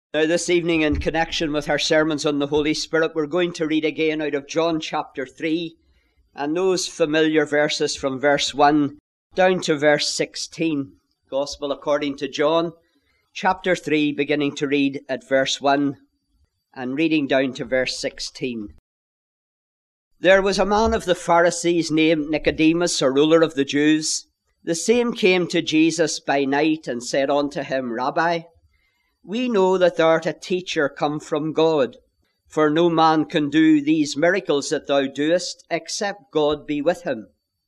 Now this evening, in connection with our sermons on the Holy Spirit, we're going to read again out of John chapter 3 and those familiar verses from verse 1 down to verse 16. Gospel according to John chapter 3, beginning to read at verse 1 and reading down to verse 16. There was a man of the Pharisees named Nicodemus, a ruler of the Jews. The same came to Jesus by night and said unto him, Rabbi, we know that thou art a teacher come from God, for no man can do these miracles that thou doest, except God be with him.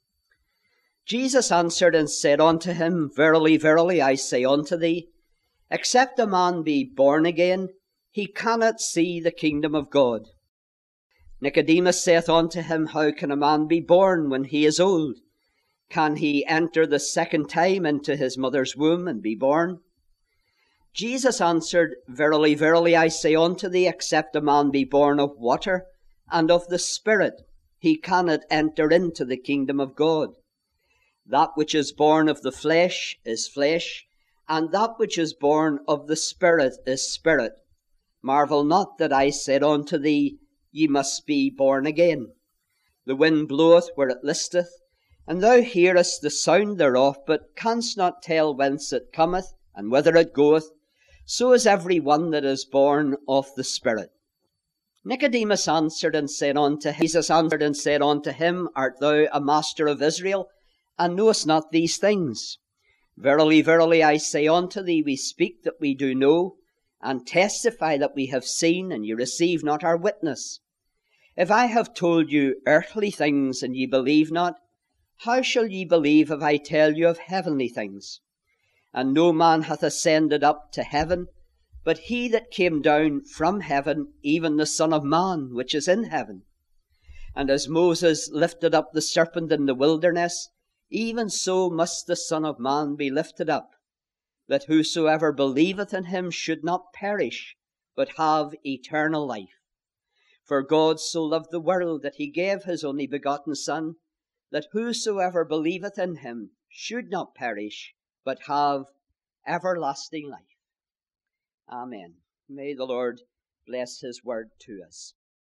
Jesus answered and said unto him, Verily, verily, I say unto thee, except a man be born again, he cannot see the kingdom of God. Nicodemus saith unto him, How can a man be born when he is old? Can he enter the second time into his mother's womb and be born? Jesus answered, Verily, verily, I say unto thee, except a man be born of water and of the Spirit, he cannot enter into the kingdom of God. That which is born of the flesh is flesh, and that which is born of the Spirit is spirit. Marvel not that I said unto thee, Ye must be born again. The wind bloweth where it listeth, and thou hearest the sound thereof, but canst not tell whence it cometh, and whither it goeth. So is every one that is born of the Spirit. Nicodemus answered and said unto him, Jesus answered and said unto him, Art thou a master of Israel, and knowest not these things? Verily, verily, I say unto thee, we speak that we do know, and testify that we have seen, and ye receive not our witness. If I have told you earthly things, and ye believe not, how shall ye believe if I tell you of heavenly things? And no man hath ascended up to heaven, but he that came down from heaven, even the Son of Man, which is in heaven. And as Moses lifted up the serpent in the wilderness, even so must the Son of Man be lifted up, that whosoever believeth in him should not perish, but have eternal life. For God so loved the world that he gave his only begotten Son, that whosoever believeth in him should not perish, but have everlasting life. Amen. May the Lord bless his word to us.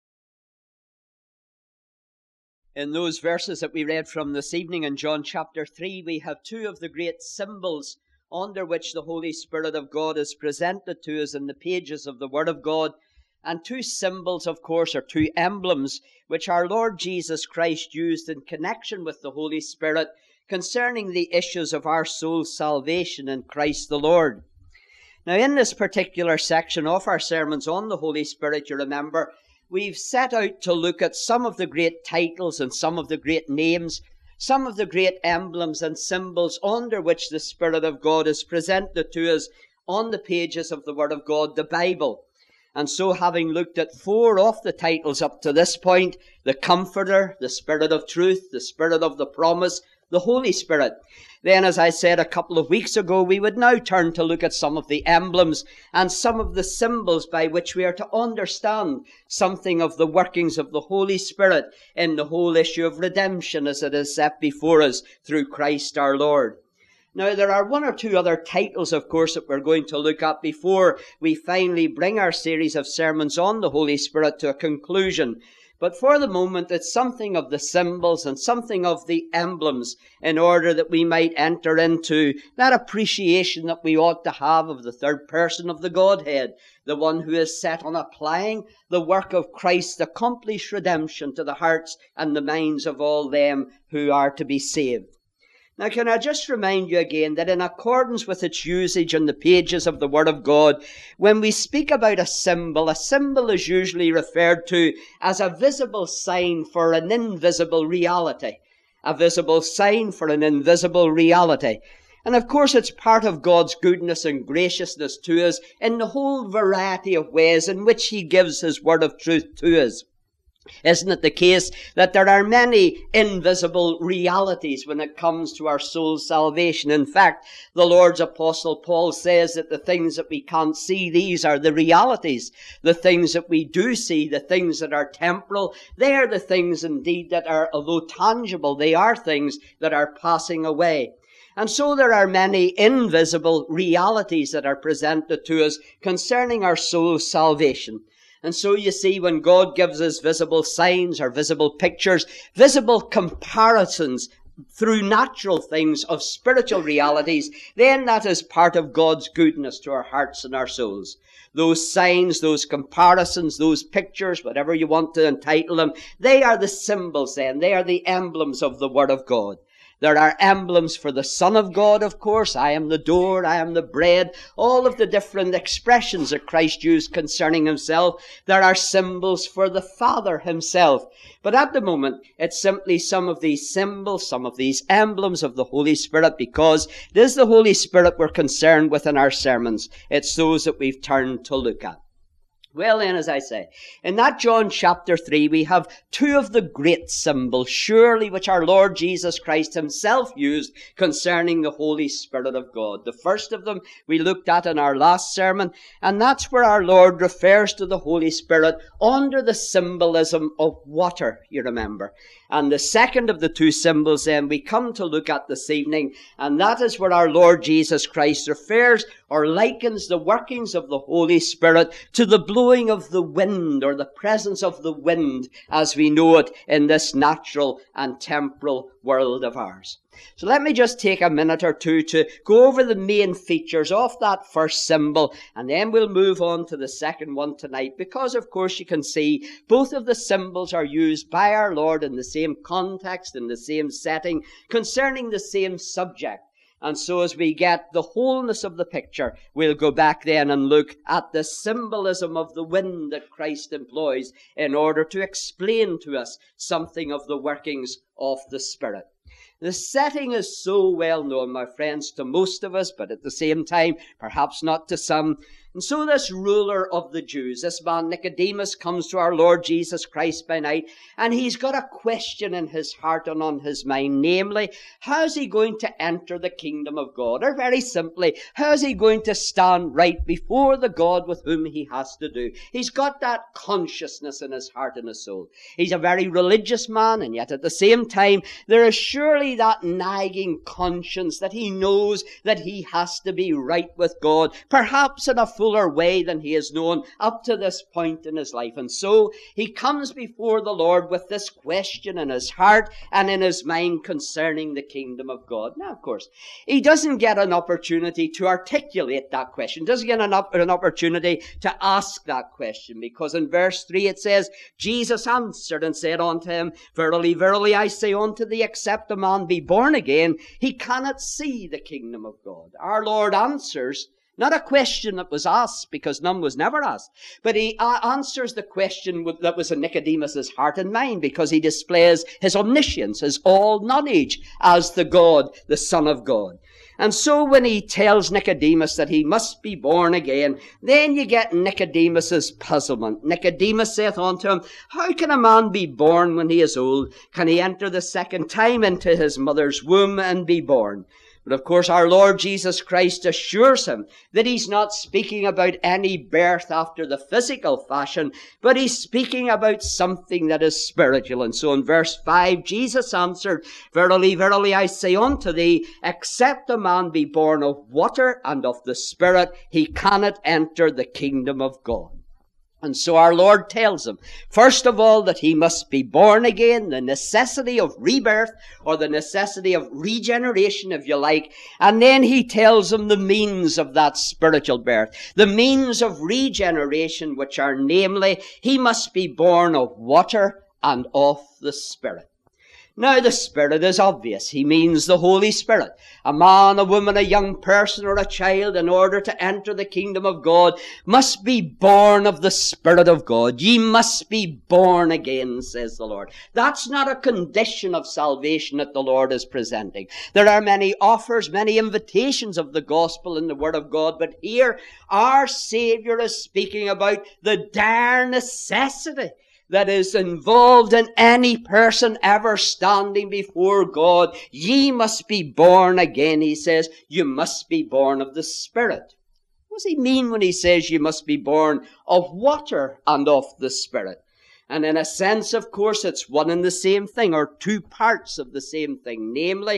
In those verses that we read from this evening in John chapter 3, we have two of the great symbols under which the Holy Spirit of God is presented to us in the pages of the Word of God. And two symbols, of course, or two emblems, which our Lord Jesus Christ used in connection with the Holy Spirit concerning the issues of our soul's salvation in Christ the Lord. Now, in this particular section of our sermons on the Holy Spirit, you remember, we've set out to look at some of the great titles and some of the great names, some of the great emblems and symbols under which the Spirit of God is presented to us on the pages of the Word of God, the Bible. And so, having looked at four of the titles up to this point, the Comforter, the Spirit of Truth, the Spirit of the Promise, the Holy Spirit, then, as I said a couple of weeks ago, we would now turn to look at some of the emblems and some of the symbols by which we are to understand something of the workings of the Holy Spirit in the whole issue of redemption as it is set before us through Christ our Lord. Now, there are one or two other titles, of course, that we're going to look at before we finally bring our series of sermons on the Holy Spirit to a conclusion. But for the moment, it's something of the symbols and something of the emblems in order that we might enter into that appreciation that we ought to have of the third person of the Godhead, the one who is set on applying the work of Christ's accomplished redemption to the hearts and the minds of all them who are to be saved. Now, can I just remind you again that in accordance with its usage on the pages of the Word of God, when we speak about a symbol is usually referred to as a visible sign for an invisible reality. A visible sign for an invisible reality. And of course, it's part of God's goodness and graciousness to us in the whole variety of ways in which He gives His Word of truth to us. Isn't it the case that there are many invisible realities when it comes to our soul's salvation? In fact, the Lord's Apostle Paul says that the things that we can't see, these are the realities. The things that we do see, the things that are temporal, they are the things indeed that are, although tangible, they are things that are passing away. And so there are many invisible realities that are presented to us concerning our soul's salvation. And so you see, when God gives us visible signs or visible pictures, visible comparisons through natural things of spiritual realities, then that is part of God's goodness to our hearts and our souls. Those signs, those comparisons, those pictures, whatever you want to entitle them, they are the symbols then. They are the emblems of the Word of God. There are emblems for the Son of God, of course. I am the door, I am the bread. All of the different expressions that Christ used concerning himself. There are symbols for the Father himself. But at the moment, it's simply some of these symbols, some of these emblems of the Holy Spirit, because it is the Holy Spirit we're concerned with in our sermons. It's those that we've turned to look at. Well then, as I say, in that John chapter 3, we have two of the great symbols, surely, which our Lord Jesus Christ himself used concerning the Holy Spirit of God. The first of them we looked at in our last sermon, and that's where our Lord refers to the Holy Spirit under the symbolism of water, you remember. And the second of the two symbols then we come to look at this evening, and that is where our Lord Jesus Christ refers or likens the workings of the Holy Spirit to the blowing of the wind, or the presence of the wind as we know it in this natural and temporal world of ours. So let me just take a minute or two to go over the main features of that first symbol, and then we'll move on to the second one tonight, because of course you can see both of the symbols are used by our Lord in the same context, in the same setting, concerning the same subject. And so as we get the wholeness of the picture, we'll go back then and look at the symbolism of the wind that Christ employs in order to explain to us something of the workings of the Spirit. The setting is so well known, my friends, to most of us, but at the same time, perhaps not to some. And so this ruler of the Jews, this man Nicodemus, comes to our Lord Jesus Christ by night, and he's got a question in his heart and on his mind, namely, how's he going to enter the kingdom of God? Or very simply, how's he going to stand right before the God with whom he has to do? He's got that consciousness in his heart and his soul. He's a very religious man, and yet at the same time, there is surely that nagging conscience that he knows that he has to be right with God, perhaps in a fuller way than he has known up to this point in his life. And so he comes before the Lord with this question in his heart and in his mind concerning the kingdom of God. Now, of course, he doesn't get an opportunity to articulate that question, doesn't get an opportunity to ask that question, because in verse 3 it says, Jesus answered and said unto him, Verily, verily, I say unto thee, except a man be born again, he cannot see the kingdom of God. Our Lord answers not a question that was asked, because none was never asked, but he answers the question that was in Nicodemus's heart and mind, because he displays his omniscience, his all-knowledge as the God, the Son of God. And so when he tells Nicodemus that he must be born again, then you get Nicodemus's puzzlement. Nicodemus saith unto him, How can a man be born when he is old? Can he enter the second time into his mother's womb and be born? But of course our Lord Jesus Christ assures him that he's not speaking about any birth after the physical fashion, but he's speaking about something that is spiritual. And so in verse 5, Jesus answered, Verily, verily, I say unto thee, except a man be born of water and of the Spirit, he cannot enter the kingdom of God. And so our Lord tells him, first of all, that he must be born again, the necessity of rebirth, or the necessity of regeneration, if you like. And then he tells him the means of that spiritual birth, the means of regeneration, which are namely, he must be born of water and of the Spirit. Now, the Spirit is obvious. He means the Holy Spirit. A man, a woman, a young person, or a child, in order to enter the kingdom of God, must be born of the Spirit of God. Ye must be born again, says the Lord. That's not a condition of salvation that the Lord is presenting. There are many offers, many invitations of the gospel in the Word of God, but here our Savior is speaking about the dire necessity that is involved in any person ever standing before God. Ye must be born again, he says. You must be born of the Spirit. What does he mean when he says you must be born of water and of the Spirit? And in a sense, of course, it's one and the same thing, or two parts of the same thing. Namely,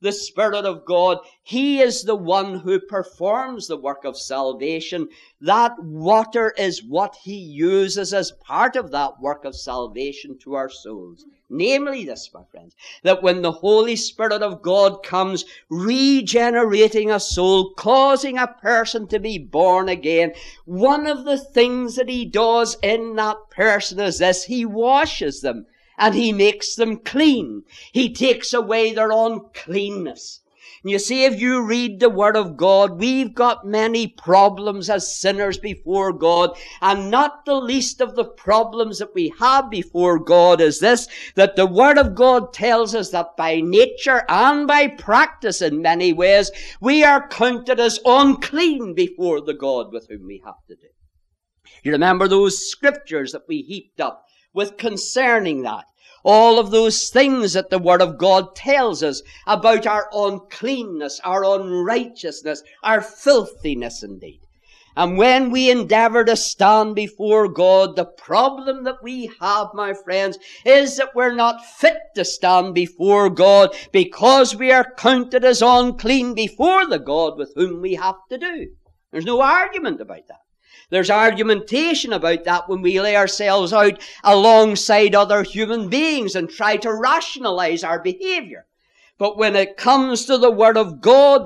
the Spirit of God, He is the one who performs the work of salvation. That water is what He uses as part of that work of salvation to our souls. Namely this, my friends, that when the Holy Spirit of God comes, regenerating a soul, causing a person to be born again, one of the things that He does in that person is this: He washes them and He makes them clean. He takes away their uncleanness. You see, if you read the Word of God, we've got many problems as sinners before God, and not the least of the problems that we have before God is this, that the Word of God tells us that by nature and by practice in many ways, we are counted as unclean before the God with whom we have to do. You remember those scriptures that we heaped up with concerning that? All of those things that the Word of God tells us about our uncleanness, our unrighteousness, our filthiness indeed. And when we endeavor to stand before God, the problem that we have, my friends, is that we're not fit to stand before God because we are counted as unclean before the God with whom we have to do. There's no argument about that. There's argumentation about that when we lay ourselves out alongside other human beings and try to rationalize our behavior. But when it comes to the Word of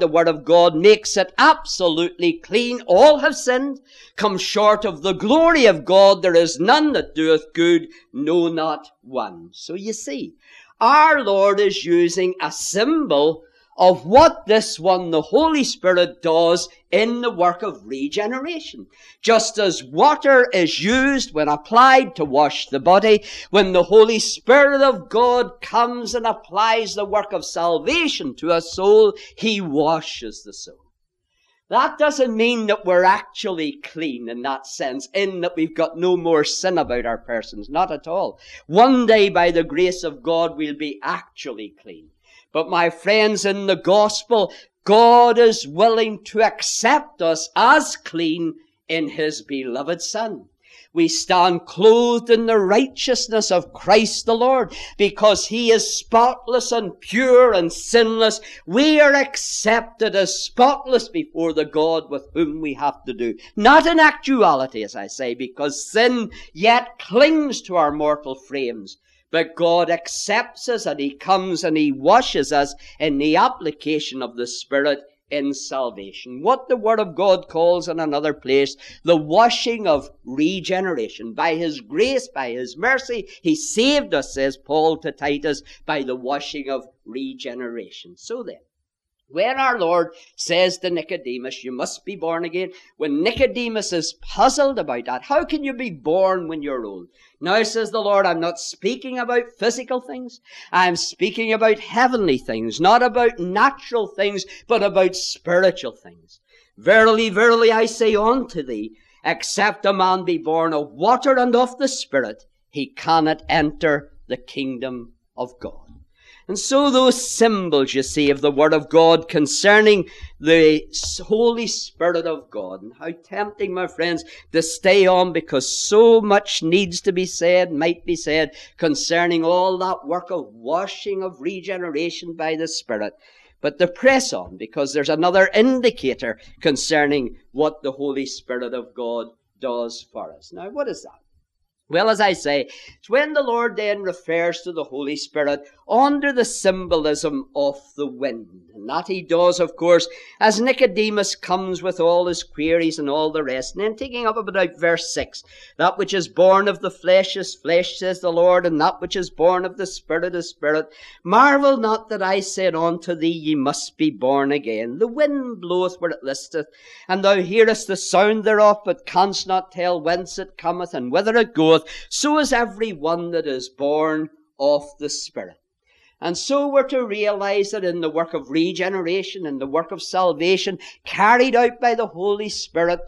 God makes it absolutely clean. All have sinned, come short of the glory of God. There is none that doeth good, no, not one. So you see, our Lord is using a symbol of what this one, the Holy Spirit, does in the work of regeneration. Just as water is used when applied to wash the body, when the Holy Spirit of God comes and applies the work of salvation to a soul, He washes the soul. That doesn't mean that we're actually clean in that sense, in that we've got no more sin about our persons. Not at all. One day, by the grace of God, we'll be actually clean. But my friends, in the gospel, God is willing to accept us as clean in His beloved Son. We stand clothed in the righteousness of Christ the Lord because He is spotless and pure and sinless. We are accepted as spotless before the God with whom we have to do. Not in actuality, as I say, because sin yet clings to our mortal frames. But God accepts us and He comes and He washes us in the application of the Spirit in salvation. What the Word of God calls in another place, the washing of regeneration. By His grace, by His mercy, He saved us, says Paul to Titus, by the washing of regeneration. So then, when our Lord says to Nicodemus, you must be born again, when Nicodemus is puzzled about that, how can you be born when you're old? Now, says the Lord, I'm not speaking about physical things. I'm speaking about heavenly things, not about natural things, but about spiritual things. Verily, verily, I say unto thee, except a man be born of water and of the Spirit, he cannot enter the kingdom of God. And so those symbols, you see, of the Word of God concerning the Holy Spirit of God. And how tempting, my friends, to stay on because so much needs to be said, might be said, concerning all that work of washing, of regeneration by the Spirit. But to press on because there's another indicator concerning what the Holy Spirit of God does for us. Now, what is that? Well, as I say, it's when the Lord then refers to the Holy Spirit under the symbolism of the wind. And that He does, of course, as Nicodemus comes with all his queries and all the rest. And then taking up about verse 6, that which is born of the flesh is flesh, says the Lord, and that which is born of the Spirit is spirit. Marvel not that I said unto thee, ye must be born again. The wind bloweth where it listeth, and thou hearest the sound thereof, but canst not tell whence it cometh and whither it goeth. So is every one that is born of the Spirit. And so we're to realize that in the work of regeneration, in the work of salvation, carried out by the Holy Spirit,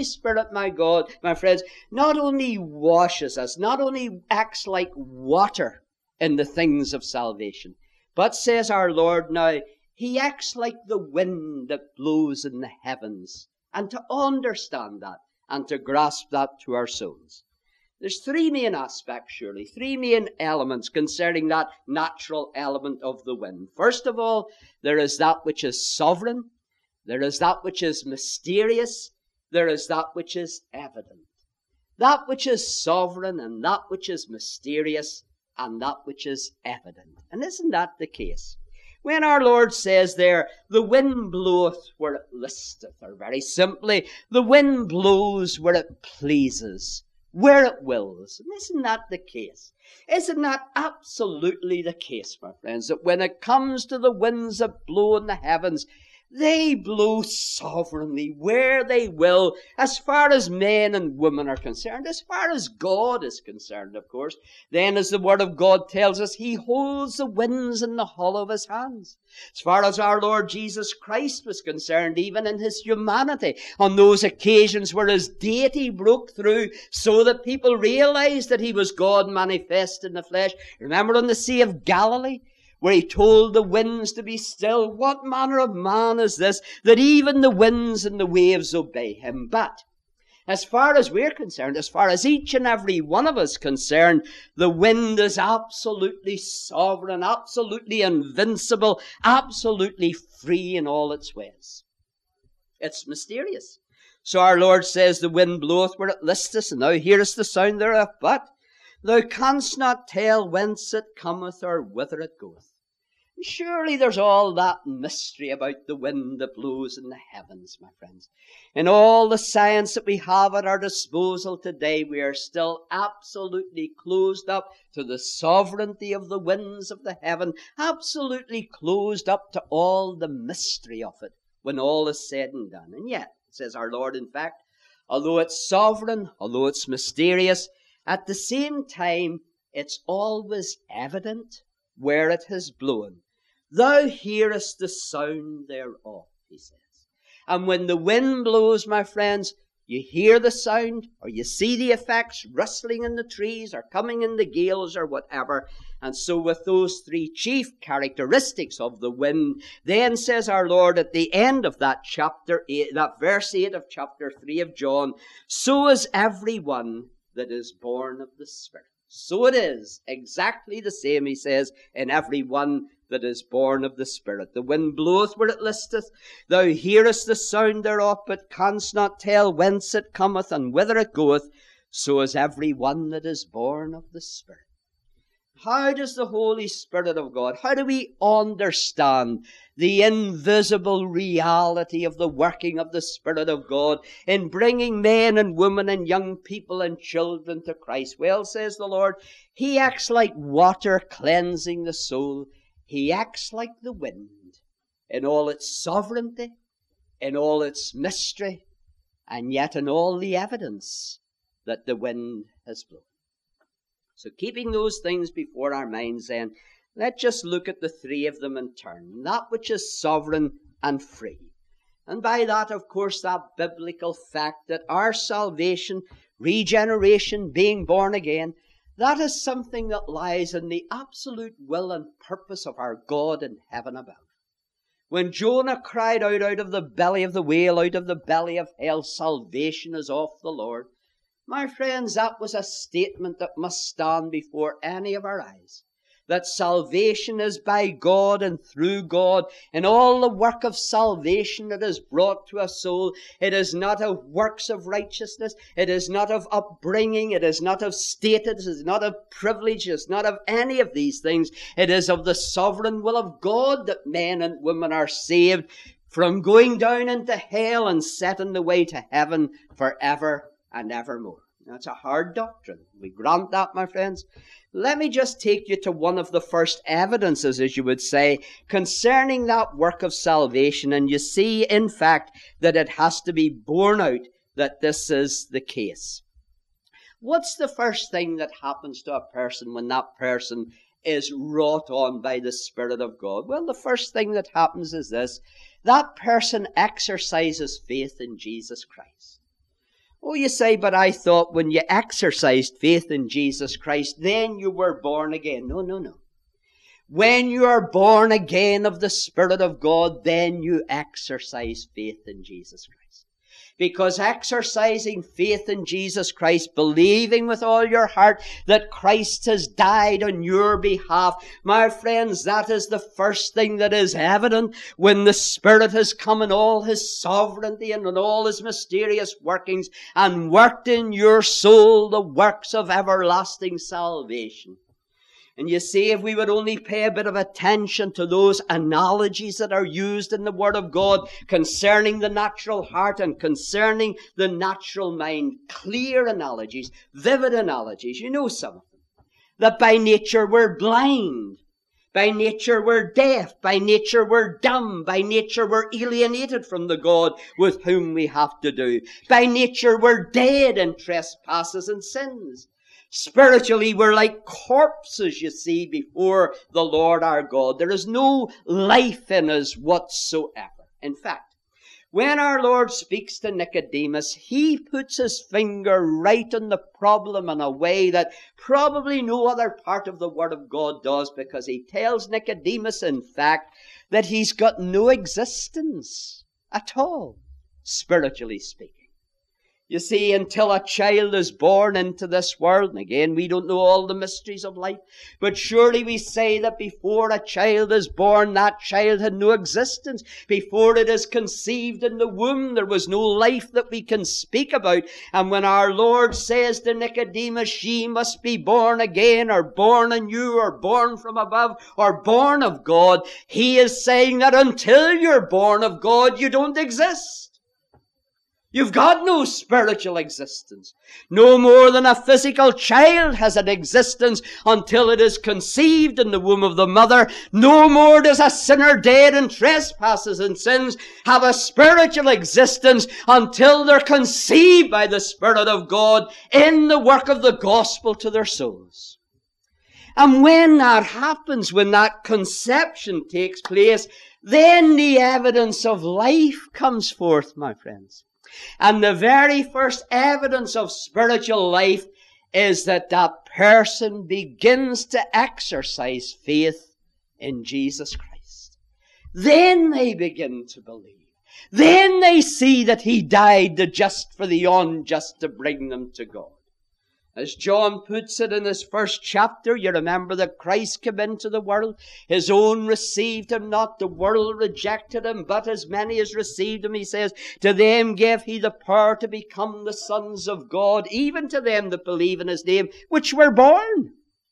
my God, my friends, not only washes us, not only acts like water in the things of salvation, but, says our Lord now, He acts like the wind that blows in the heavens. And to understand that and to grasp that to our souls, There's three main aspects, surely, three main elements concerning that natural element of the wind. First of all, there is that which is sovereign, there is that which is mysterious, there is that which is evident. That which is sovereign and that which is mysterious and that which is evident. And isn't that the case? When our Lord says there, the wind bloweth where it listeth, or very simply, the wind blows where it pleases, where it wills. And isn't that the case? Isn't that absolutely the case, my friends, that when it comes to the winds that blow in the heavens, they blow sovereignly where they will, as far as men and women are concerned, as far as God is concerned, of course. Then, as the Word of God tells us, He holds the winds in the hollow of His hands. As far as our Lord Jesus Christ was concerned, even in His humanity, on those occasions where His deity broke through so that people realized that He was God manifest in the flesh. Remember on the Sea of Galilee, where He told the winds to be still? What manner of man is this, that even the winds and the waves obey Him? But as far as we're concerned, as far as each and every one of us concerned, the wind is absolutely sovereign, absolutely invincible, absolutely free in all its ways. It's mysterious. So our Lord says, the wind bloweth where it listeth, and thou hearest the sound thereof, but thou canst not tell whence it cometh or whither it goeth. And surely there's all that mystery about the wind that blows in the heavens, my friends. In all the science that we have at our disposal today, we are still absolutely closed up to the sovereignty of the winds of the heaven, absolutely closed up to all the mystery of it, when all is said and done. And yet, says our Lord, in fact, although it's sovereign, although it's mysterious, at the same time, it's always evident where it has blown. Thou hearest the sound thereof, He says. And when the wind blows, my friends, you hear the sound, or you see the effects rustling in the trees, or coming in the gales, or whatever. And so with those three chief characteristics of the wind, then says our Lord at the end of that chapter 8, that verse 8 of chapter 3 of John, so is every one that is born of the Spirit. So it is exactly the same, He says, in every one that is born of the Spirit. The wind bloweth where it listeth, thou hearest the sound thereof, but canst not tell whence it cometh and whither it goeth. So is every one that is born of the Spirit. How does the Holy Spirit of God, how do we understand the invisible reality of the working of the Spirit of God in bringing men and women and young people and children to Christ? Well, says the Lord, He acts like water cleansing the soul. He acts like the wind in all its sovereignty, in all its mystery, and yet in all the evidence that the wind has blown. So keeping those things before our minds then, let's just look at the three of them in turn. That which is sovereign and free. And by that, of course, that biblical fact that our salvation, regeneration, being born again, that is something that lies in the absolute will and purpose of our God in heaven above. When Jonah cried out of the belly of the whale, out of the belly of hell, salvation is of the Lord. My friends, that was a statement that must stand before any of our eyes. That salvation is by God and through God. In all the work of salvation that is brought to a soul, it is not of works of righteousness. It is not of upbringing. It is not of status. It is not of privilege. It is not of any of these things. It is of the sovereign will of God that men and women are saved from going down into hell and set on the way to heaven forever and evermore. Now, it's a hard doctrine. We grant that, my friends. Let me just take you to one of the first evidences, as you would say, concerning that work of salvation. And you see, in fact, that it has to be borne out that this is the case. What's the first thing that happens to a person when that person is wrought on by the Spirit of God? Well, the first thing that happens is this. That person exercises faith in Jesus Christ. Oh, you say, but I thought when you exercised faith in Jesus Christ, then you were born again. No. When you are born again of the Spirit of God, then you exercise faith in Jesus Christ. Because exercising faith in Jesus Christ, believing with all your heart that Christ has died on your behalf, my friends, that is the first thing that is evident when the Spirit has come in all His sovereignty and in all His mysterious workings and worked in your soul the works of everlasting salvation. And you see, if we would only pay a bit of attention to those analogies that are used in the Word of God concerning the natural heart and concerning the natural mind, clear analogies, vivid analogies, you know some of them. That by nature we're blind, by nature we're deaf, by nature we're dumb, by nature we're alienated from the God with whom we have to do. By nature we're dead in trespasses and sins. Spiritually, we're like corpses, you see, before the Lord our God. There is no life in us whatsoever. In fact, when our Lord speaks to Nicodemus, He puts His finger right on the problem in a way that probably no other part of the Word of God does, because He tells Nicodemus, in fact, that he's got no existence at all, spiritually speaking. You see, until a child is born into this world, and again, we don't know all the mysteries of life, but surely we say that before a child is born, that child had no existence. Before it is conceived in the womb, there was no life that we can speak about. And when our Lord says to Nicodemus, ye must be born again, or born anew, or born from above, or born of God, He is saying that until you're born of God, you don't exist. You've got no spiritual existence. No more than a physical child has an existence until it is conceived in the womb of the mother. No more does a sinner dead in trespasses and sins have a spiritual existence until they're conceived by the Spirit of God in the work of the gospel to their souls. And when that happens, when that conception takes place, then the evidence of life comes forth, my friends. And the very first evidence of spiritual life is that that person begins to exercise faith in Jesus Christ. Then they begin to believe. Then they see that He died the just for the unjust to bring them to God. As John puts it in his first chapter, you remember that Christ came into the world. His own received Him not. The world rejected Him. But as many as received Him, He says, to them gave He the power to become the sons of God, even to them that believe in His name, which were born.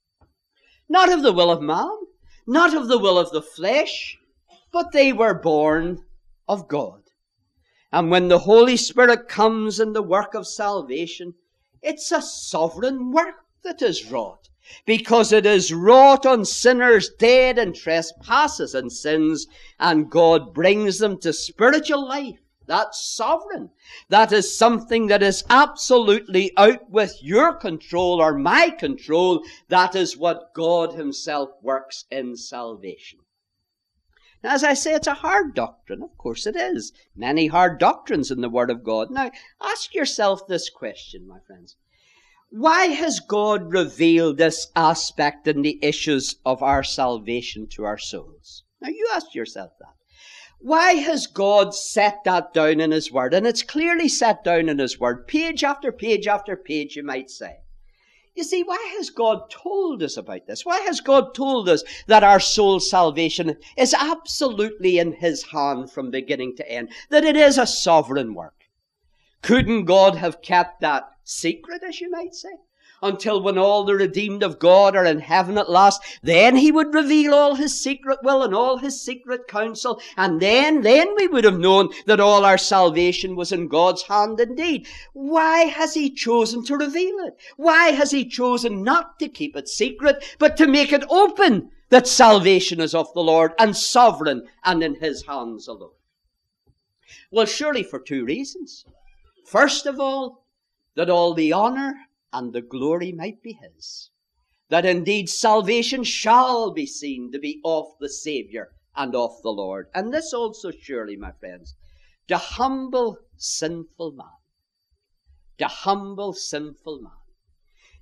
Not of the will of man, not of the will of the flesh, but they were born of God. And when the Holy Spirit comes in the work of salvation, it's a sovereign work that is wrought, because it is wrought on sinners dead in trespasses and sins, and God brings them to spiritual life. That's sovereign. That is something that is absolutely out with your control or my control. That is what God Himself works in salvation. Now, as I say, it's a hard doctrine. Of course it is. Many hard doctrines in the Word of God. Now, ask yourself this question, my friends. Why has God revealed this aspect in the issues of our salvation to our souls? Now, you ask yourself that. Why has God set that down in His Word? And it's clearly set down in His Word, page after page after page, you might say. You see, why has God told us about this? Why has God told us that our soul salvation is absolutely in His hand from beginning to end? That it is a sovereign work? Couldn't God have kept that secret, as you might say, until when all the redeemed of God are in heaven at last? Then He would reveal all His secret will and all His secret counsel, and then we would have known that all our salvation was in God's hand indeed. Why has He chosen to reveal it? Why has He chosen not to keep it secret, but to make it open that salvation is of the Lord and sovereign and in His hands alone? Well, surely for two reasons. First of all, that all the honor and the glory might be His. That indeed salvation shall be seen to be of the Savior and of the Lord. And this also surely, my friends, to humble sinful man. To humble sinful man.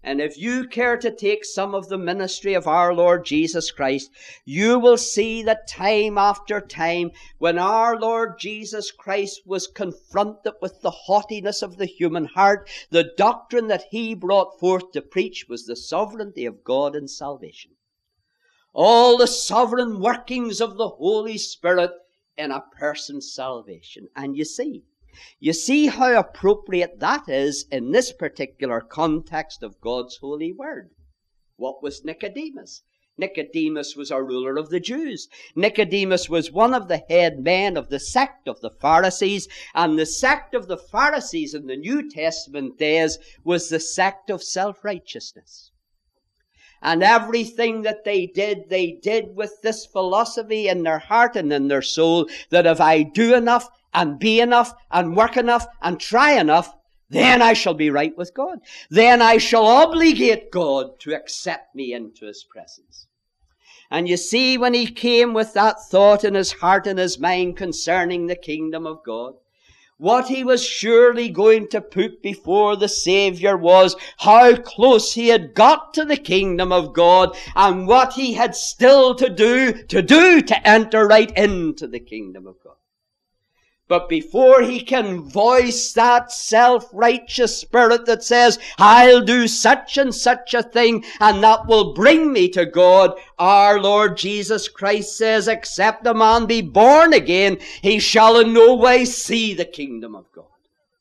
And if you care to take some of the ministry of our Lord Jesus Christ, you will see that time after time, when our Lord Jesus Christ was confronted with the haughtiness of the human heart, the doctrine that he brought forth to preach was the sovereignty of God in salvation. All the sovereign workings of the Holy Spirit in a person's salvation. And you see how appropriate that is in this particular context of God's holy word. What was Nicodemus? Nicodemus was a ruler of the Jews. Nicodemus was one of the head men of the sect of the Pharisees, and the sect of the Pharisees in the New Testament days was the sect of self-righteousness. And everything that they did with this philosophy in their heart and in their soul, that if I do enough and be enough and work enough and try enough, then I shall be right with God. Then I shall obligate God to accept me into his presence. And you see, when he came with that thought in his heart and his mind concerning the kingdom of God, what he was surely going to put before the Savior was how close he had got to the kingdom of God and what he had still to do to enter right into the kingdom of God. But before he can voice that self-righteous spirit that says, I'll do such and such a thing and that will bring me to God, our Lord Jesus Christ says, except a man be born again, he shall in no way see the kingdom of God.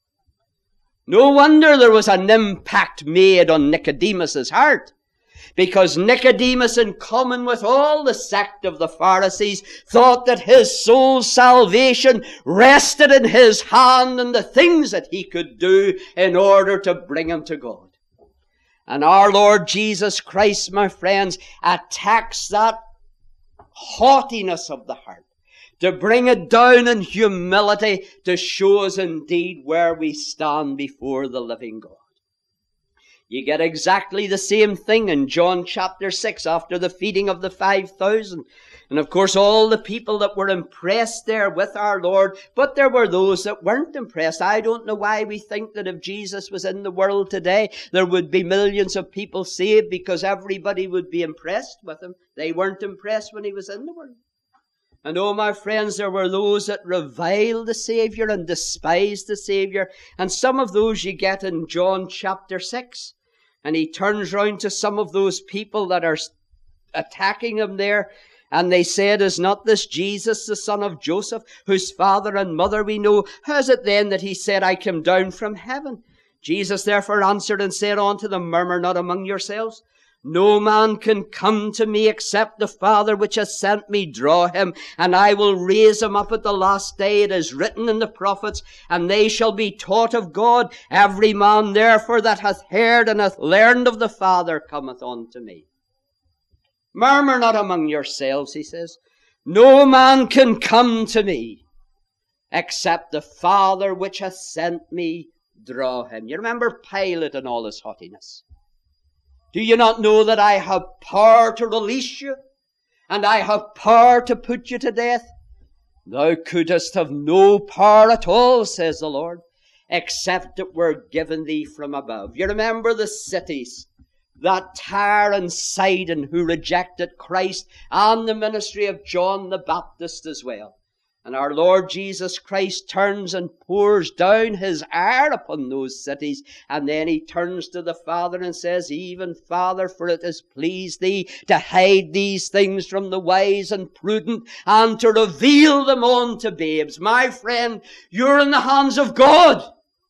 No wonder there was an impact made on Nicodemus's heart. Because Nicodemus, in common with all the sect of the Pharisees, thought that his soul's salvation rested in his hand and the things that he could do in order to bring him to God. And our Lord Jesus Christ, my friends, attacks that haughtiness of the heart, to bring it down in humility, to show us indeed where we stand before the living God. You get exactly the same thing in John chapter 6 after the feeding of the 5,000. And of course all the people that were impressed there with our Lord, but there were those that weren't impressed. I don't know why we think that if Jesus was in the world today, there would be millions of people saved because everybody would be impressed with him. They weren't impressed when he was in the world. And oh, my friends, there were those that reviled the Savior and despised the Savior. And some of those you get in John chapter 6. And he turns round to some of those people that are attacking him there. And they said, is not this Jesus, the son of Joseph, whose father and mother we know? How is it then that he said, I came down from heaven? Jesus therefore answered and said unto them, murmur not among yourselves. No man can come to me except the Father which has sent me draw him, and I will raise him up at the last day. It is written in the prophets, and they shall be taught of God. Every man therefore that hath heard and hath learned of the Father cometh unto me. Murmur not among yourselves, he says. No man can come to me except the Father which hath sent me draw him. You remember Pilate and all his haughtiness. Do you not know that I have power to release you, and I have power to put you to death? Thou couldst have no power at all, says the Lord, except it were given thee from above. You remember the cities, that Tyre and Sidon, who rejected Christ, and the ministry of John the Baptist as well. And our Lord Jesus Christ turns and pours down his ire upon those cities. And then he turns to the Father and says, even Father, for it has pleased thee to hide these things from the wise and prudent and to reveal them unto babes. My friend, you're in the hands of God.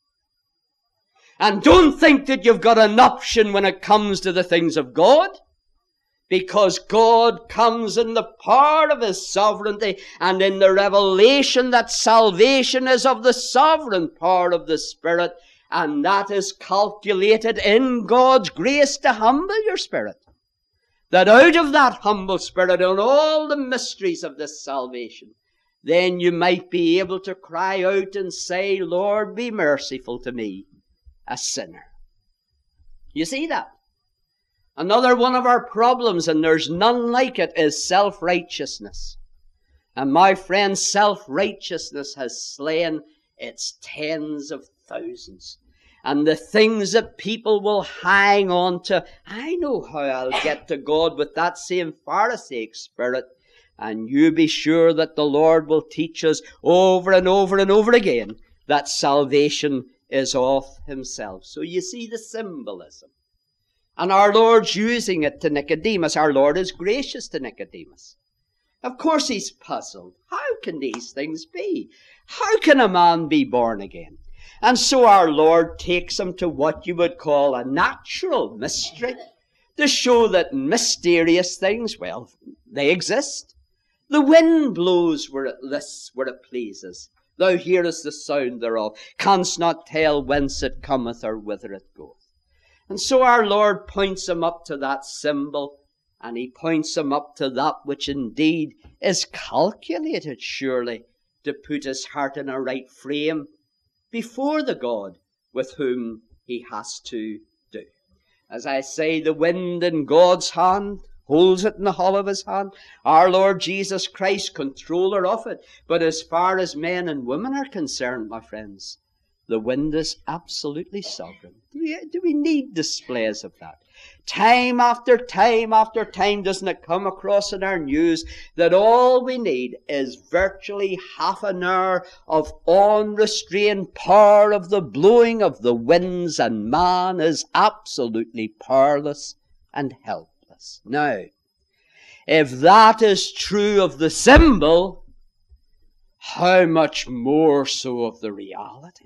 And don't think that you've got an option when it comes to the things of God. Because God comes in the power of his sovereignty and in the revelation that salvation is of the sovereign power of the Spirit. And that is calculated in God's grace to humble your spirit. That out of that humble spirit and all the mysteries of this salvation, then you might be able to cry out and say, Lord, be merciful to me, a sinner. You see that? Another one of our problems, and there's none like it, is self-righteousness. And my friend, self-righteousness has slain its tens of thousands. and the things that people will hang on to. I know how I'll get to God with that same Pharisaic spirit. And you be sure that the Lord will teach us over and over and over again that salvation is of himself. So you see the symbolism. And our Lord's using it to Nicodemus. Our Lord is gracious to Nicodemus. Of course he's puzzled. How can these things be? How can a man be born again? And so our Lord takes him to what you would call a natural mystery, to show that mysterious things, well, they exist. The wind blows where it lists, where it pleases. Thou hearest the sound thereof, canst not tell whence it cometh or whither it goeth. And so our Lord points him up to that symbol, and he points him up to that which indeed is calculated, surely, to put his heart in a right frame before the God with whom he has to do. As I say, the wind in God's hand, holds it in the hollow of his hand. Our Lord Jesus Christ, controller of it. But as far as men and women are concerned, my friends, the wind is absolutely sovereign. Do we need displays of that? Time after time after time, doesn't it come across in our news that all we need is virtually half an hour of unrestrained power of the blowing of the winds, and man is absolutely powerless and helpless. Now, if that is true of the symbol, how much more so of the reality?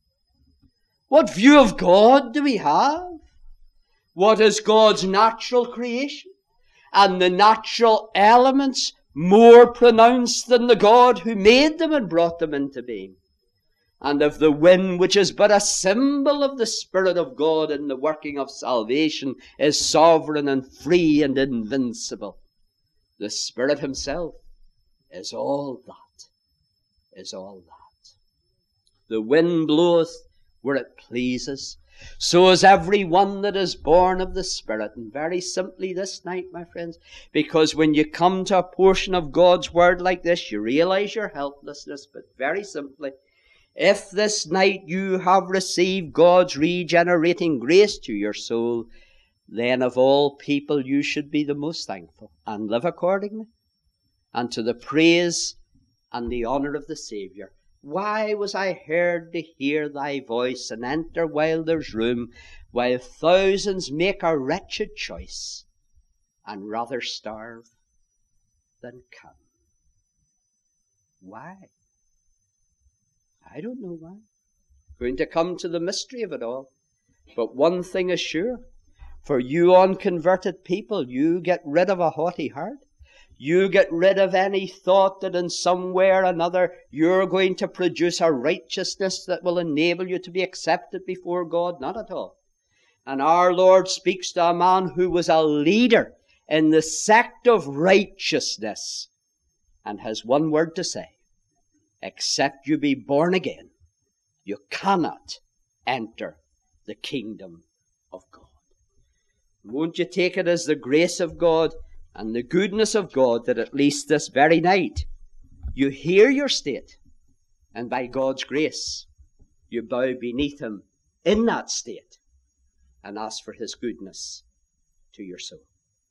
What view of God do we have? What is God's natural creation? And the natural elements more pronounced than the God who made them and brought them into being? And if the wind, which is but a symbol of the Spirit of God in the working of salvation, is sovereign and free and invincible, the Spirit himself is all that, is all that. The wind bloweth where it pleases. So is every one that is born of the Spirit. And very simply this night, my friends, because when you come to a portion of God's Word like this, you realize your helplessness, but very simply, if this night you have received God's regenerating grace to your soul, then of all people you should be the most thankful and live accordingly, and to the praise and the honour of the Saviour. Why was I heard to hear thy voice and enter while there's room, while thousands make a wretched choice and rather starve than come? Why? I don't know why. Going to come to the mystery of it all. But one thing is sure. For you unconverted people, you get rid of a haughty heart. You get rid of any thought that in some way or another you're going to produce a righteousness that will enable you to be accepted before God. Not at all. And our Lord speaks to a man who was a leader in the sect of righteousness and has one word to say. Except you be born again, you cannot enter the kingdom of God. Won't you take it as the grace of God and the goodness of God that at least this very night you hear your state, and by God's grace you bow beneath him in that state and ask for his goodness to your soul.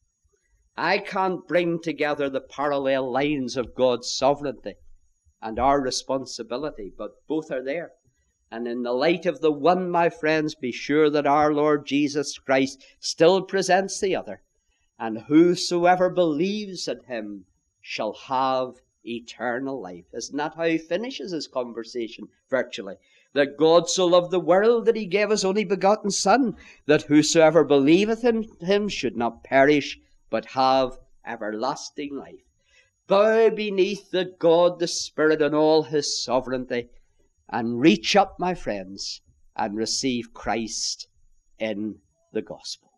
I can't bring together the parallel lines of God's sovereignty and our responsibility, but both are there. And in the light of the one, my friends, be sure that our Lord Jesus Christ still presents the other. And whosoever believes in him shall have eternal life. Isn't that how he finishes his conversation virtually? That God so loved the world that he gave his only begotten Son, that whosoever believeth in him should not perish, but have everlasting life. Bow beneath the God, the Spirit, and all his sovereignty, and reach up, my friends, and receive Christ in the gospel.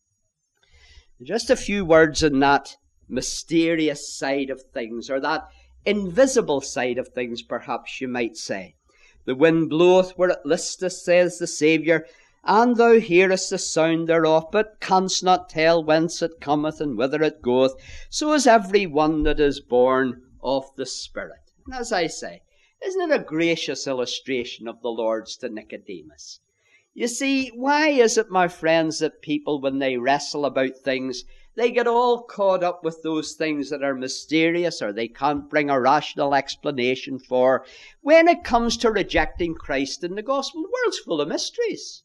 Just a few words on that mysterious side of things, or that invisible side of things, perhaps you might say. The wind bloweth where it listeth, says the Saviour, and thou hearest the sound thereof, but canst not tell whence it cometh and whither it goeth. So is every one that is born of the Spirit. And as I say, isn't it a gracious illustration of the Lord's to Nicodemus? You see, why is it, my friends, that people, when they wrestle about things, they get all caught up with those things that are mysterious or they can't bring a rational explanation for? When it comes to rejecting Christ and the gospel, the world's full of mysteries.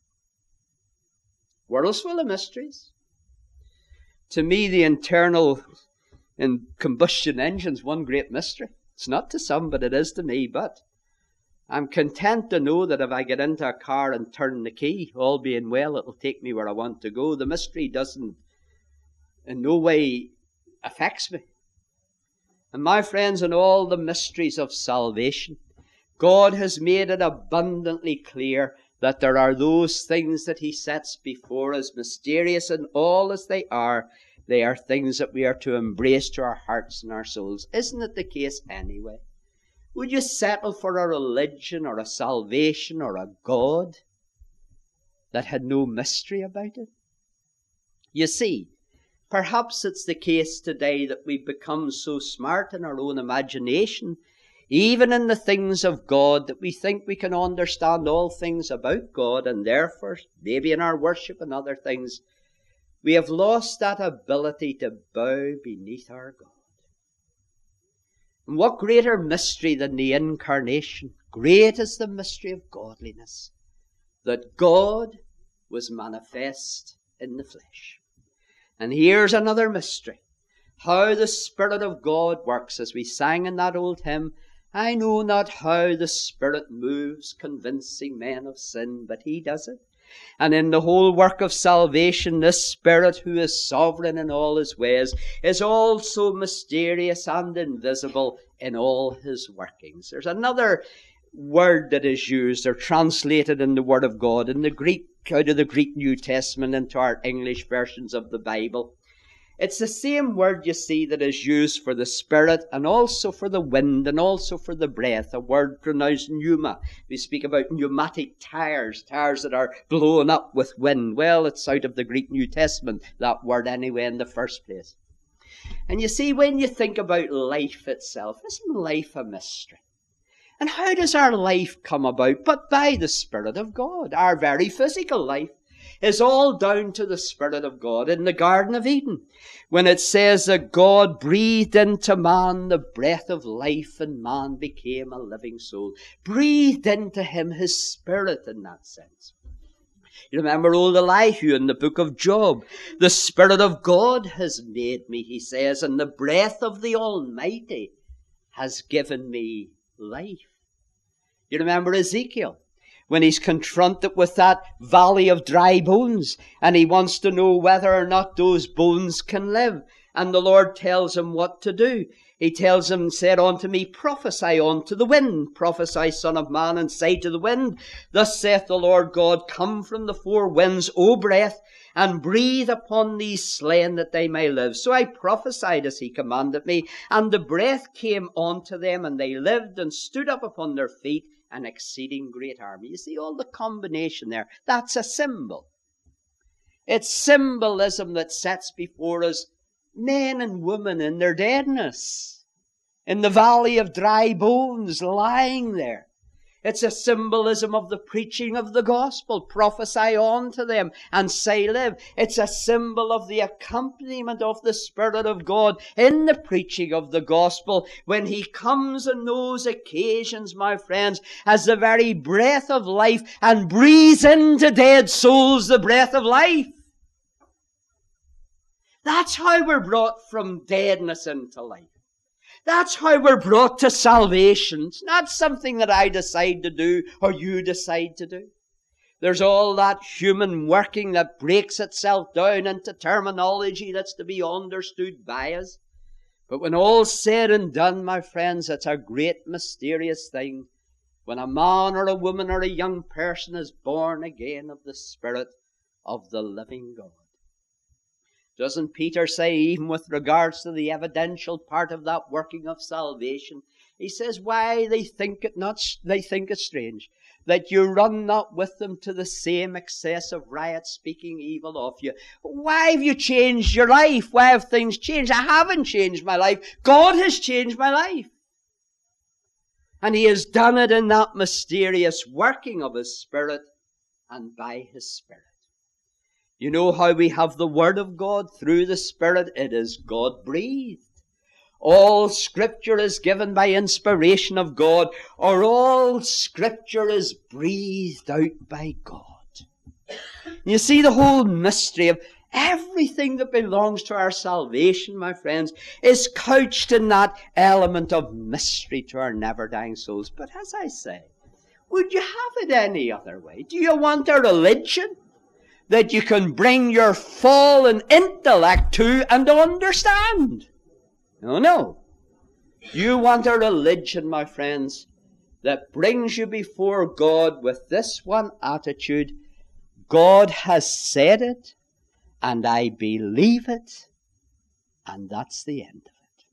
The world's full of mysteries. To me, the internal and combustion engine's one great mystery. It's not to some, but it is to me. But I'm content to know that if I get into a car and turn the key, all being well, it'll take me where I want to go. The mystery doesn't in no way affects me. And my friends, in all the mysteries of salvation, God has made it abundantly clear that there are those things that He sets before us, mysterious and all as they are things that we are to embrace to our hearts and our souls. Isn't it the case anyway? Would you settle for a religion or a salvation or a God that had no mystery about it? You see, perhaps it's the case today that we've become so smart in our own imagination, even in the things of God, that we think we can understand all things about God, and therefore, maybe in our worship and other things, we have lost that ability to bow beneath our God. And what greater mystery than the incarnation? Great is the mystery of godliness, that God was manifest in the flesh. And here's another mystery, how the Spirit of God works. As we sang in that old hymn, I know not how the Spirit moves, convincing men of sin, but He does it. And in the whole work of salvation, this Spirit, who is sovereign in all His ways, is also mysterious and invisible in all His workings. There's another word that is used or translated in the Word of God in the Greek, out of the Greek New Testament into our English versions of the Bible. It's the same word, you see, that is used for the Spirit and also for the wind and also for the breath, a word pronounced pneuma. We speak about pneumatic tires that are blown up with wind. Well, it's out of the Greek New Testament, that word anyway, in the first place. And you see, when you think about life itself, isn't life a mystery? And how does our life come about? But by the Spirit of God. Our very physical life is all down to the Spirit of God. In the Garden of Eden, when it says that God breathed into man the breath of life and man became a living soul, breathed into him His Spirit in that sense. You remember old Elihu in the book of Job. The Spirit of God has made me, he says, and the breath of the Almighty has given me life. You remember Ezekiel, when he's confronted with that valley of dry bones, and he wants to know whether or not those bones can live. And the Lord tells him what to do. He tells him, said unto me, prophesy unto the wind. Prophesy, son of man, and say to the wind, thus saith the Lord God, come from the four winds, O breath, and breathe upon these slain that they may live. So I prophesied as He commanded me, and the breath came unto them, and they lived and stood up upon their feet, an exceeding great army. You see all the combination there. That's a symbol. It's symbolism that sets before us men and women in their deadness, in the valley of dry bones, lying there. It's a symbolism of the preaching of the gospel. Prophesy on to them and say live. It's a symbol of the accompaniment of the Spirit of God in the preaching of the gospel, when He comes on those occasions, my friends, as the very breath of life and breathes into dead souls the breath of life. That's how we're brought from deadness into life. That's how we're brought to salvation. It's not something that I decide to do or you decide to do. There's all that human working that breaks itself down into terminology that's to be understood by us. But when all's said and done, my friends, it's a great mysterious thing when a man or a woman or a young person is born again of the Spirit of the living God. Doesn't Peter say, even with regards to the evidential part of that working of salvation, he says, why they think it strange that you run not with them to the same excess of riot, speaking evil of you. Why have you changed your life? Why have things changed? I haven't changed my life. God has changed my life. And He has done it in that mysterious working of His Spirit and by His Spirit. You know how we have the Word of God through the Spirit? It is God-breathed. All Scripture is given by inspiration of God, or all Scripture is breathed out by God. You see, the whole mystery of everything that belongs to our salvation, my friends, is couched in that element of mystery to our never-dying souls. But as I say, would you have it any other way? Do you want a religion that you can bring your fallen intellect to and understand? No. You want a religion, my friends, that brings you before God with this one attitude: God has said it, and I believe it, and that's the end of it.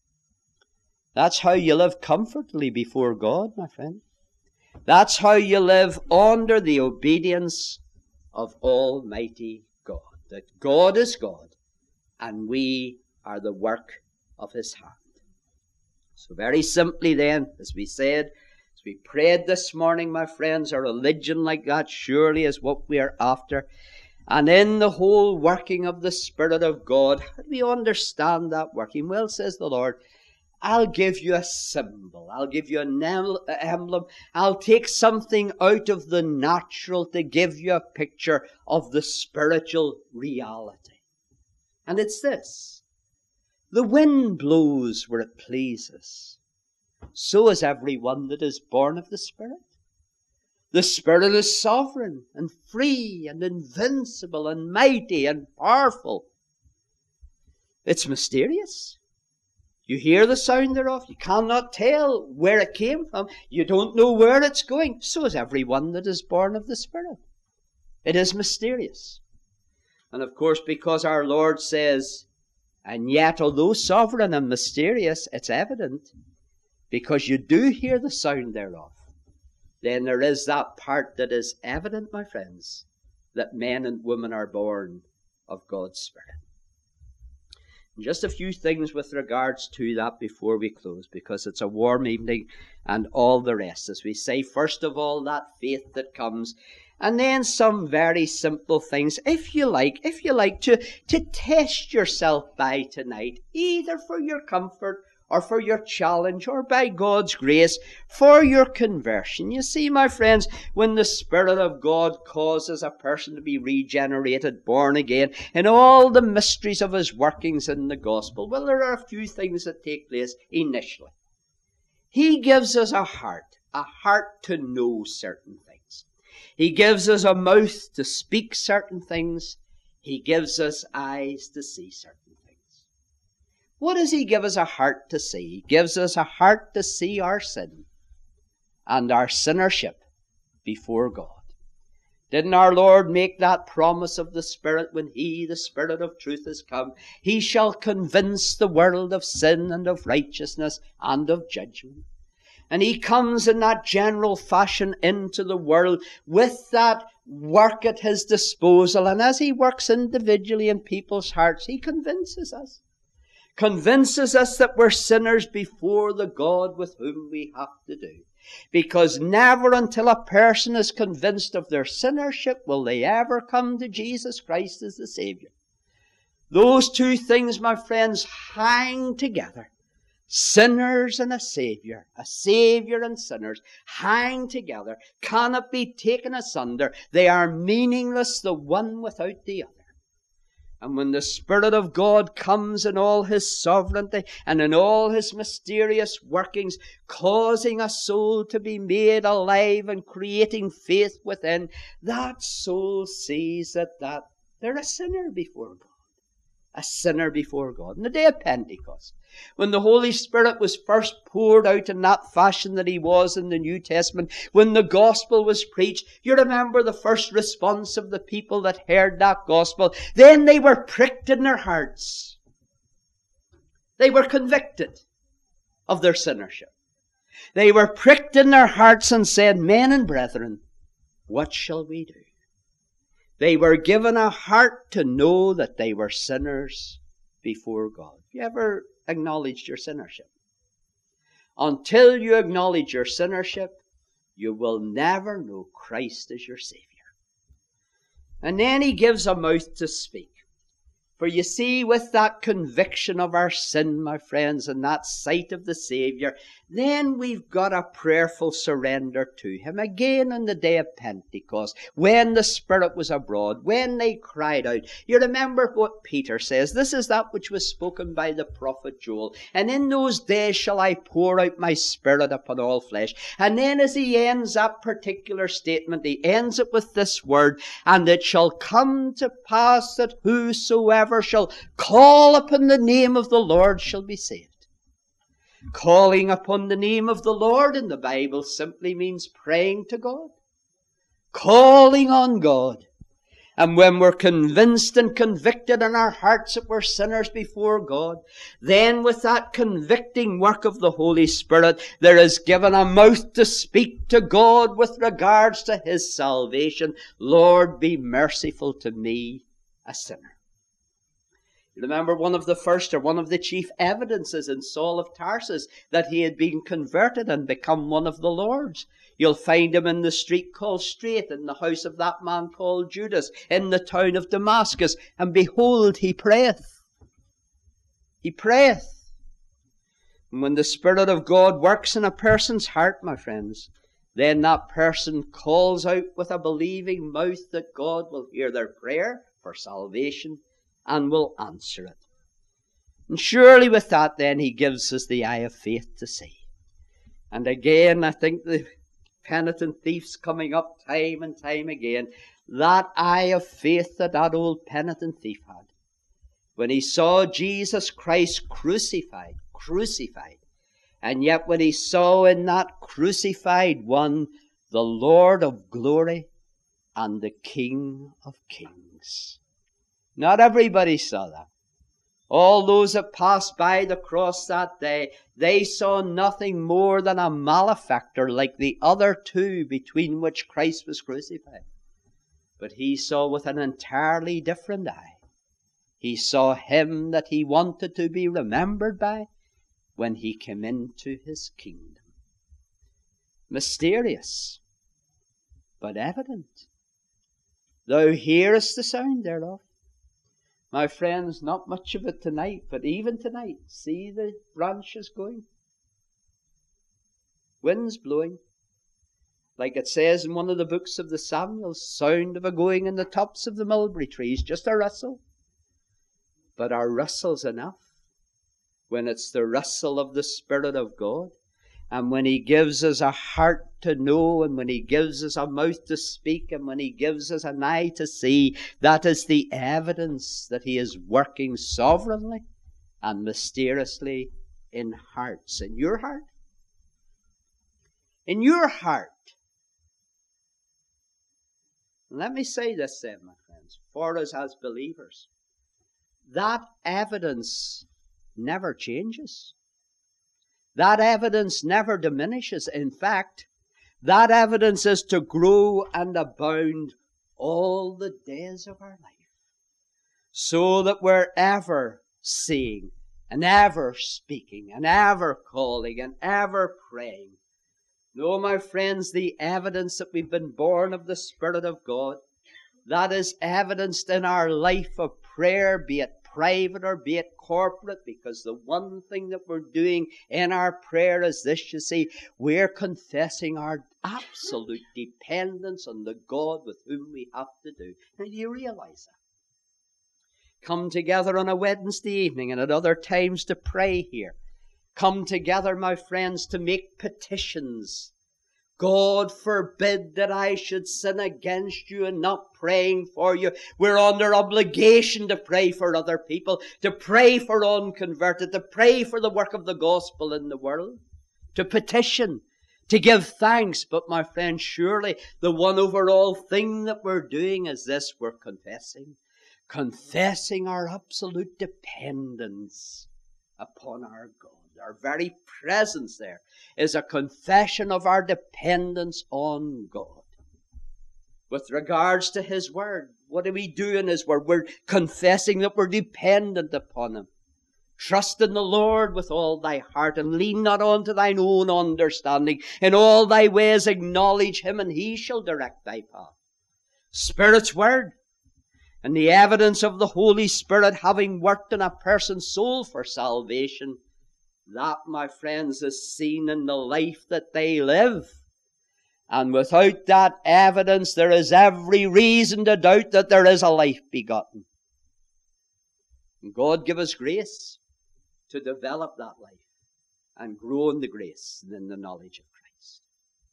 That's how you live comfortably before God, my friend. That's how you live under the obedience of Almighty God. That God is God, and we are the work of His hand. So very simply then, as we said, as we prayed this morning, my friends, a religion like that surely is what we are after. And in the whole working of the Spirit of God, how do we understand that working? Well, says the Lord, I'll give you a symbol. I'll give you an emblem. I'll take something out of the natural to give you a picture of the spiritual reality. And it's this: the wind blows where it pleases. So is every one that is born of the Spirit. The Spirit is sovereign and free and invincible and mighty and powerful. It's mysterious. You hear the sound thereof. You cannot tell where it came from. You don't know where it's going. So is every one that is born of the Spirit. It is mysterious. And of course, because our Lord says, and yet, although sovereign and mysterious, it's evident, because you do hear the sound thereof, then there is that part that is evident, my friends, that men and women are born of God's Spirit. And just a few things with regards to that before we close, because it's a warm evening and all the rest. As we say, first of all, that faith that comes, and then some very simple things, if you like to test yourself by tonight, either for your comfort or for your challenge, or by God's grace, for your conversion. You see, my friends, when the Spirit of God causes a person to be regenerated, born again, in all the mysteries of His workings in the gospel, well, there are a few things that take place initially. He gives us a heart to know certain things. He gives us a mouth to speak certain things. He gives us eyes to see certain things. What does He give us a heart to see? He gives us a heart to see our sin and our sinnership before God. Didn't our Lord make that promise of the Spirit when He, the Spirit of truth, is come? He shall convince the world of sin and of righteousness and of judgment. And He comes in that general fashion into the world with that work at His disposal. And as He works individually in people's hearts, He convinces us that we're sinners before the God with whom we have to do. Because never until a person is convinced of their sinnership will they ever come to Jesus Christ as the Savior. Those two things, my friends, hang together. Sinners and a Savior and sinners, hang together, cannot be taken asunder. They are meaningless, the one without the other. And when the Spirit of God comes in all His sovereignty and in all His mysterious workings, causing a soul to be made alive and creating faith within, that soul sees that they're a sinner before God. A sinner before God. On the day of Pentecost, when the Holy Spirit was first poured out in that fashion that He was in the New Testament, when the gospel was preached, you remember the first response of the people that heard that gospel. Then they were pricked in their hearts. They were convicted of their sinnership. They were pricked in their hearts and said, "Men and brethren, what shall we do?" They were given a heart to know that they were sinners before God. Have you ever acknowledged your sinnership? Until you acknowledge your sinnership, you will never know Christ as your Savior. And then he gives a mouth to speak. For you see, with that conviction of our sin, my friends, and that sight of the Saviour, then we've got a prayerful surrender to Him. Again on the day of Pentecost, when the Spirit was abroad, when they cried out. You remember what Peter says. This is that which was spoken by the prophet Joel. And in those days shall I pour out my Spirit upon all flesh. And then as he ends that particular statement, he ends it with this word, and it shall come to pass that whosoever shall call upon the name of the Lord shall be saved. Calling upon the name of the Lord in the Bible simply means praying to God. Calling on God. And when we're convinced and convicted in our hearts that we're sinners before God, then with that convicting work of the Holy Spirit, there is given a mouth to speak to God with regards to His salvation. Lord, be merciful to me, a sinner. You remember one of the chief evidences in Saul of Tarsus that he had been converted and become one of the Lord's. You'll find him in the street called Straight, in the house of that man called Judas, in the town of Damascus. And behold, he prayeth. He prayeth. And when the Spirit of God works in a person's heart, my friends, then that person calls out with a believing mouth that God will hear their prayer for salvation and will answer it. And surely with that then He gives us the eye of faith to see. And again, I think the penitent thief's coming up time and time again. That eye of faith that old penitent thief had. When he saw Jesus Christ crucified. And yet when he saw in that crucified one the Lord of glory and the King of kings. Not everybody saw that. All those that passed by the cross that day, they saw nothing more than a malefactor like the other two between which Christ was crucified. But he saw with an entirely different eye. He saw Him that he wanted to be remembered by when He came into His kingdom. Mysterious, but evident. Thou hearest the sound thereof. My friends, not much of it tonight, but even tonight, see the branches going. Winds blowing. Like it says in one of the books of the Samuels, sound of a going in the tops of the mulberry trees, just a rustle. But a rustle's enough when it's the rustle of the Spirit of God. And when He gives us a heart to know, and when He gives us a mouth to speak, and when He gives us an eye to see, that is the evidence that He is working sovereignly and mysteriously in hearts. In your heart? In your heart. And let me say this then, my friends, for us as believers. That evidence never changes. That evidence never diminishes. In fact, that evidence is to grow and abound all the days of our life. So that we're ever seeing and ever speaking and ever calling and ever praying. No, my friends, the evidence that we've been born of the Spirit of God, that is evidenced in our life of prayer, be it private or be it corporate, because the one thing that we're doing in our prayer is this, you see, we're confessing our absolute dependence on the God with whom we have to do. And do you realize that? Come together on a Wednesday evening and at other times to pray here. Come together, my friends, to make petitions. God forbid that I should sin against you and not praying for you. We're under obligation to pray for other people, to pray for unconverted, to pray for the work of the gospel in the world, to petition, to give thanks. But my friend, surely the one overall thing that we're doing is this: we're confessing our absolute dependence upon our God. Our very presence there is a confession of our dependence on God. With regards to His Word, what do we do in His Word? We're confessing that we're dependent upon Him. Trust in the Lord with all thy heart, and lean not unto thine own understanding. In all thy ways acknowledge Him, and He shall direct thy path. Spirit's Word. and the evidence of the Holy Spirit having worked in a person's soul for salvation, that, my friends, is seen in the life that they live. And without that evidence, there is every reason to doubt that there is a life begotten. And God give us grace to develop that life and grow in the grace and in the knowledge of Christ.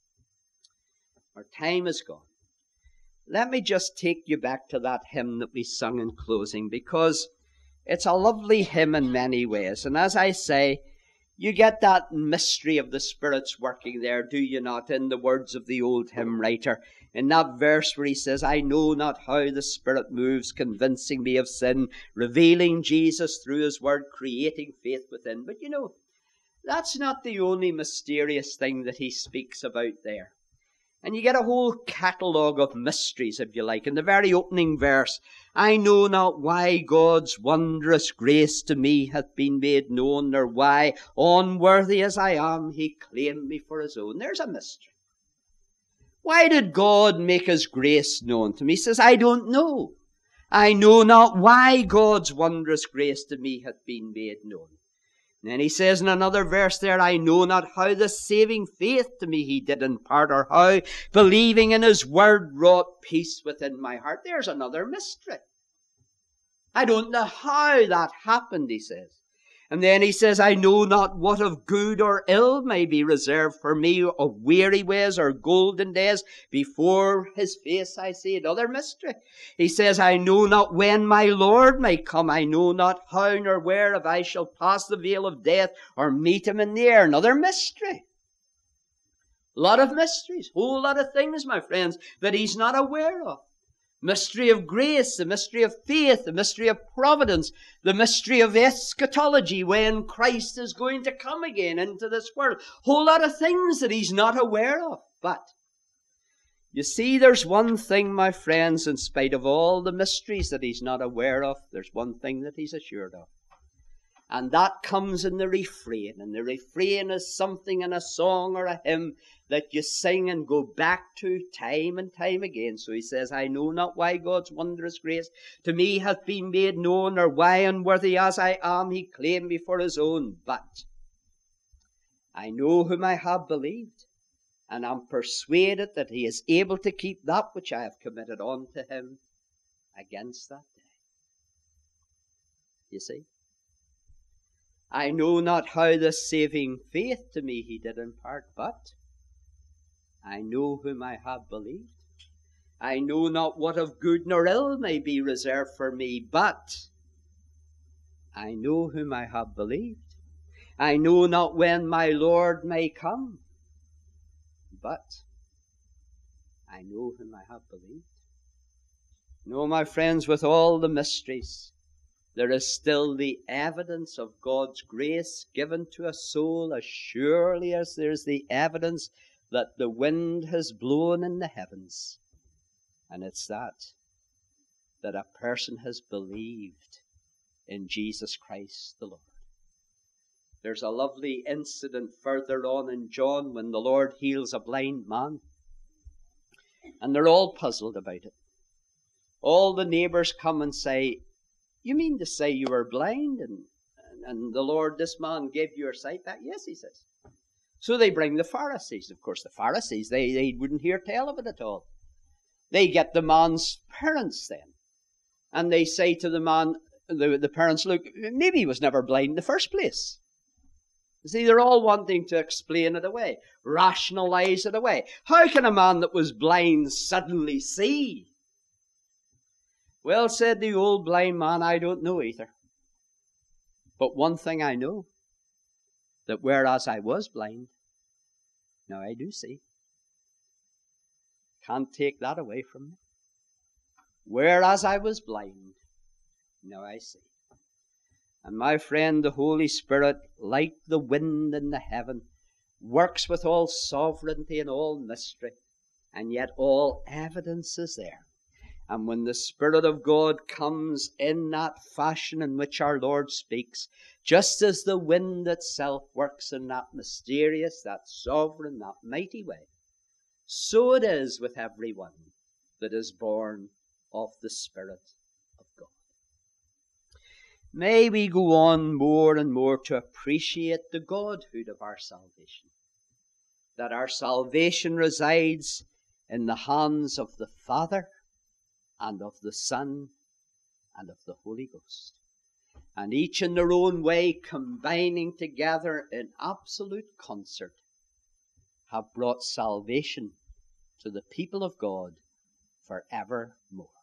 Our time is gone. Let me just take you back to that hymn that we sung in closing, because it's a lovely hymn in many ways. And as I say, you get that mystery of the Spirit's working there, do you not, in the words of the old hymn writer, in that verse where he says, I know not how the Spirit moves, convincing me of sin, revealing Jesus through his word, creating faith within. But you know, that's not the only mysterious thing that he speaks about there. And you get a whole catalogue of mysteries, if you like. In the very opening verse, I know not why God's wondrous grace to me hath been made known, nor why, unworthy as I am, he claimed me for his own. There's a mystery. Why did God make his grace known to me? He says, I don't know. I know not why God's wondrous grace to me hath been made known. And then he says in another verse there, I know not how the saving faith to me he did impart, or how believing in his word wrought peace within my heart. There's another mystery. I don't know how that happened, he says. And then he says, I know not what of good or ill may be reserved for me, of weary ways or golden days. Before his face I see another mystery. He says, I know not when my Lord may come. I know not how nor where, if I shall pass the veil of death or meet him in the air. Another mystery. A lot of mysteries, whole lot of things, my friends, that he's not aware of. Mystery of grace, the mystery of faith, the mystery of providence, the mystery of eschatology, when Christ is going to come again into this world. Whole lot of things that he's not aware of. But you see, there's one thing, my friends, in spite of all the mysteries that he's not aware of, there's one thing that he's assured of. And that comes in the refrain. And the refrain is something in a song or a hymn that you sing and go back to time and time again. So he says, I know not why God's wondrous grace to me hath been made known, or why, unworthy as I am, he claimed me for his own. But I know whom I have believed, and am persuaded that he is able to keep that which I have committed unto him against that day. You see? I know not how the saving faith to me he did impart, but I know whom I have believed. I know not what of good nor ill may be reserved for me, but I know whom I have believed. I know not when my Lord may come, but I know whom I have believed. No, my friends, with all the mysteries, there is still the evidence of God's grace given to a soul, as surely as there's the evidence that the wind has blown in the heavens. And it's that a person has believed in Jesus Christ the Lord. There's a lovely incident further on in John when the Lord heals a blind man. And they're all puzzled about it. All the neighbors come and say, you mean to say you were blind and the Lord, this man, gave you your sight back? Yes, he says. So they bring the Pharisees. Of course, the Pharisees, they wouldn't hear tell of it at all. They get the man's parents then. And they say to the man, the parents, look, maybe he was never blind in the first place. You see, they're all wanting to explain it away, rationalize it away. How can a man that was blind suddenly see? Well, said the old blind man, I don't know either. But one thing I know, that whereas I was blind, now I do see. Can't take that away from me. Whereas I was blind, now I see. And my friend, the Holy Spirit, like the wind in the heaven, works with all sovereignty and all mystery, and yet all evidence is there. And when the Spirit of God comes in that fashion in which our Lord speaks, just as the wind itself works in that mysterious, that sovereign, that mighty way, so it is with everyone that is born of the Spirit may we go on more and more to appreciate the Godhood of our salvation. That our salvation resides in the hands of the Father and of the Son and of the Holy Ghost. And each in their own way, combining together in absolute concert, have brought salvation to the people of God forevermore.